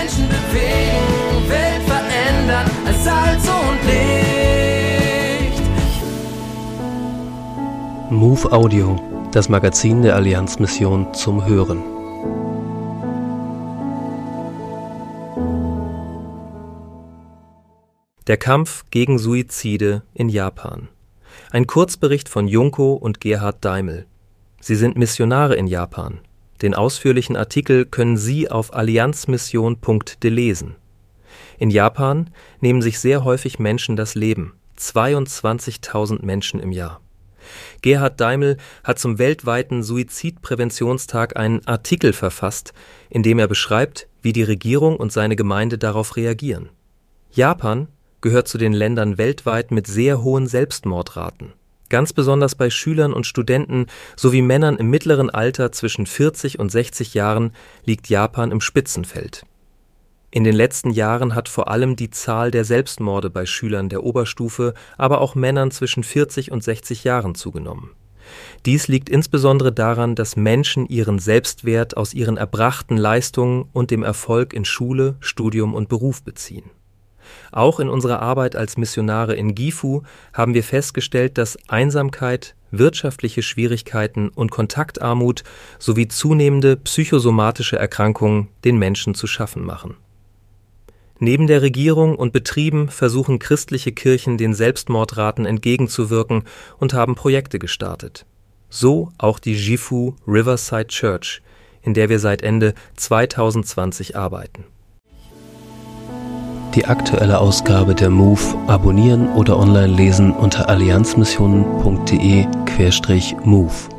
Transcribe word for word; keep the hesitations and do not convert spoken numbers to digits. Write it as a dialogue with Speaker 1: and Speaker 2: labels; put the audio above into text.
Speaker 1: Menschen bewegen, Welt verändern als Salz und Licht.
Speaker 2: Move Audio, das Magazin der Allianz-Mission zum Hören. Der Kampf gegen Suizide in Japan. Ein Kurzbericht von Junko und Gerhard Daimel. Sie sind Missionare in Japan. Den ausführlichen Artikel können Sie auf allianzmission punkt de lesen. In Japan nehmen sich sehr häufig Menschen das Leben. zweiundzwanzigtausend Menschen im Jahr. Gerhard Daimel hat zum weltweiten Suizidpräventionstag einen Artikel verfasst, in dem er beschreibt, wie die Regierung und seine Gemeinde darauf reagieren. Japan gehört zu den Ländern weltweit mit sehr hohen Selbstmordraten. Ganz besonders bei Schülern und Studenten sowie Männern im mittleren Alter zwischen vierzig und sechzig Jahren liegt Japan im Spitzenfeld. In den letzten Jahren hat vor allem die Zahl der Selbstmorde bei Schülern der Oberstufe, aber auch Männern zwischen vierzig und sechzig Jahren zugenommen. Dies liegt insbesondere daran, dass Menschen ihren Selbstwert aus ihren erbrachten Leistungen und dem Erfolg in Schule, Studium und Beruf beziehen. Auch in unserer Arbeit als Missionare in Gifu haben wir festgestellt, dass Einsamkeit, wirtschaftliche Schwierigkeiten und Kontaktarmut sowie zunehmende psychosomatische Erkrankungen den Menschen zu schaffen machen. Neben der Regierung und Betrieben versuchen christliche Kirchen den Selbstmordraten entgegenzuwirken und haben Projekte gestartet. So auch die Gifu Riverside Church, in der wir seit Ende zweitausendzwanzig arbeiten. Die aktuelle Ausgabe der Move abonnieren oder online lesen unter allianzmission punkt de slash move.